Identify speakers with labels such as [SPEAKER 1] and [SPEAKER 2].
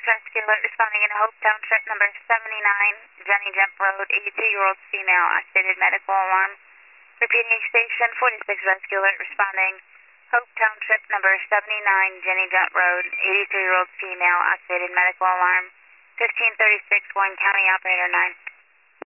[SPEAKER 1] rescue alert responding in Hope Township, number 79, Jenny Jump Road, 82-year-old female, activated medical alarm. Repeating station, 46 rescue alert responding. Hope Township, number 79, Jenny Jump Road, 82-year-old female, activated medical alarm. 1536, Warren County, operator 9.